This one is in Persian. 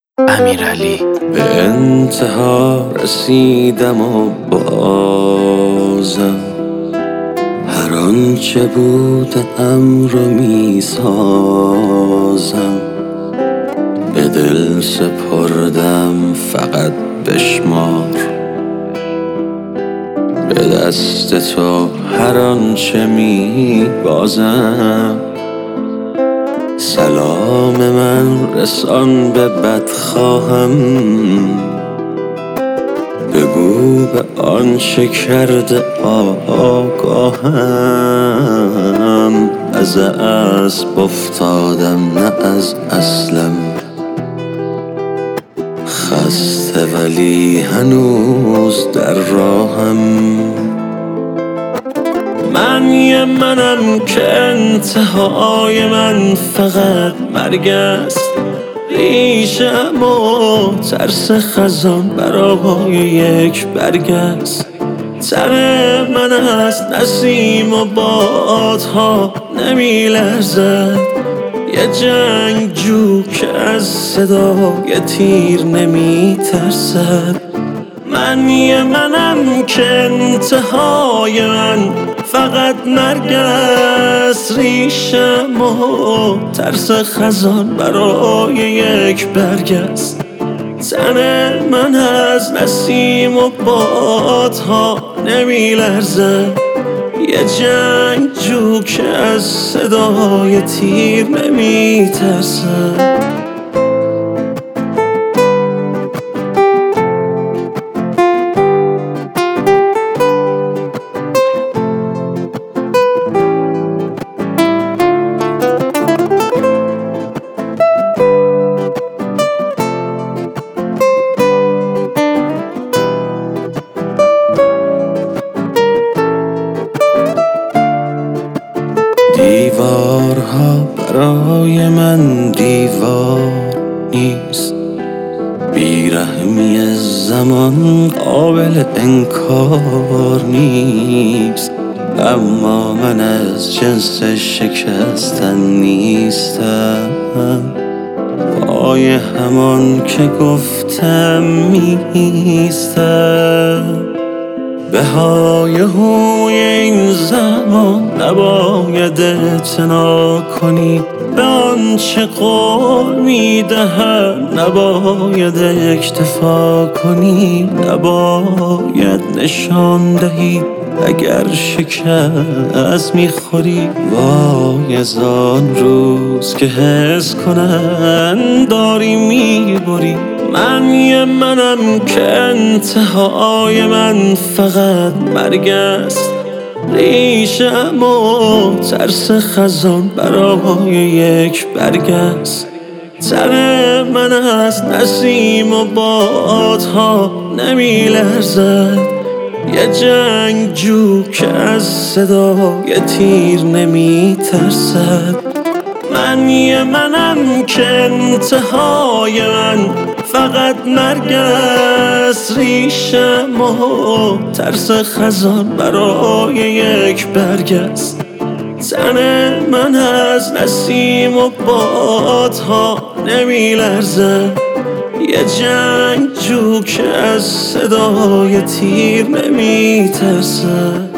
امیرعلی. به انتها رسیدم و بازم هر آنچه بودم رو میسازم. به دل سپردم فقط بشمار، به دست تو هر آنچه میبازم. سلام من رسان به بدخواهم، بگو به آنچه کرده آگاهم. از اسب افتادم نه از اصلم، خسته ولی هنوز در راهم. منم که انتهای من فقط مرگ است. ریشم و ترس خزان برای یک برگ است. تن من از نسیم و بادها نمی لرزد. یه جنگجو که از صدای تیر نمی ترسد. منم که انتهای من فقط مرگ است. ریشم و ترس خزان برای یک برگ است. تن من از نسیم و بادها نمی لرزد. یه جنگجو که از صدای تیر نمی ترسد. دیوارها برای من دیوار نیست. بیرحمی زمان قابل انکار نیست. اما من از جنس شکستن نیستم. پای همان که گفتم میستم. به های هوی این زمان نباید اعتنا کنی. به آنچه قول میدهم نباید اکتفا کنی. نباید نشان دهی اگر شکست میخوری. وای از آن روز که حس کنن داری میبری. منم که انتهای من فقط مرگ است. ریشم و ترس خزان برای یک برگ است. تن من از نسیم و بادها نمی لرزد. یه جنگجو که از صدای تیر نمی ترسد. منم که انتهای من فقط مرگ است. ریشم و ترس خزان برای یک برگ است. تن من از نسیم و بادها نمی لرزد. یه جنگجو که از صدای تیر نمی ترسد.